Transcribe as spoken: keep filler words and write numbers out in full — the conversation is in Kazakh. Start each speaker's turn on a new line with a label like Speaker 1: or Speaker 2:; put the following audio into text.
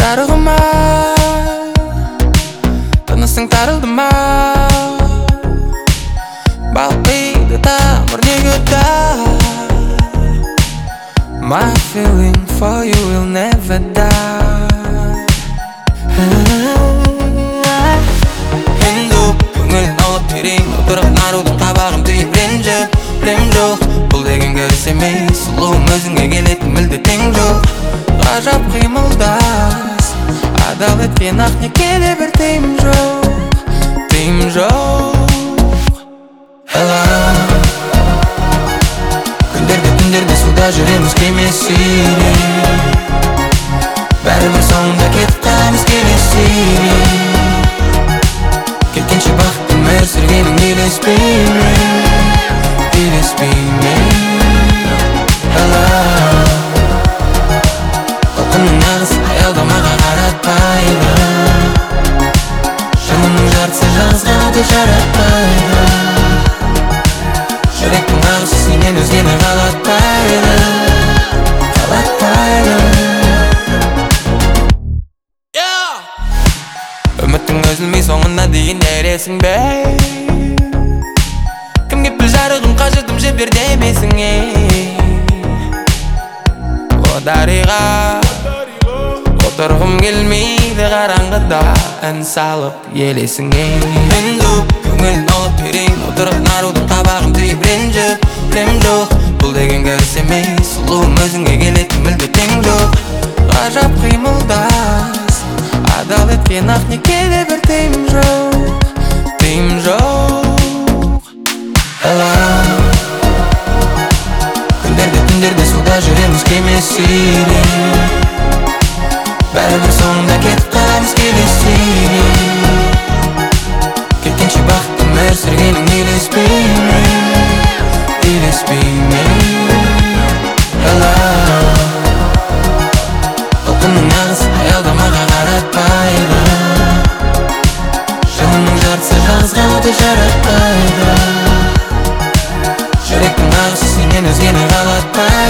Speaker 1: жарығыма, тынысың тарылды ма? Балқиды тамыр неге die? My feeling for you will never die. Енді көңілін алып берейін, отырып нарудың қабағын түйіп ренжіп. Білем жоқ, бұл деген көріс емес, сұлуың өзіңе келетін мүлде тең жоқ. Ғажап қимылдас, адал еткен ақ некеде бір тыйым жоқ, тыйым жоқ. Күндерде түндерде суда жүреміз кемесіне, бәрібір соңында кетіп қаламыз келесіне. Кеткенше бақытты өмір сүргенің елеспей ме, елеспей ме? Толқынның нағыз аялдамаға қаратпайды, жанымның жартысы жалғызға да жаратпайды. Жүректің ағысы сенен өзгені қалатпайды, қалатпайды. Үміттің үзілмей соңына дейін ересің бе? Кім кеп біл жарығым қажырдым жібер демесің ей? О дариға, отырғым келмейді қараңғыда, ән салып елесің ей. Енді көңілін алып берейін, отырып нарудың қабағын түйіп ренжіп. Білем жоқ, бұл деген көріс емес, сұлуың өзіңе келетін мүлде тең жоқ. Ғажап қимылдас, адал еткен ақ некеде бір тыйым жоқ, тыйым жоқ. Күндерде түндерде суда жүреміз кемесіне, бәрібір соңында кетіп қаламыз келесіне. Кеткенше бақытты өмір сүргенің елеспей ме, елеспей ме? Толқынның нағыз аялдамаға қаратпайды, жанымның жартысы жалғызға да жаратпайды. Жүректің ағысы сенен өзгені қалатпайды.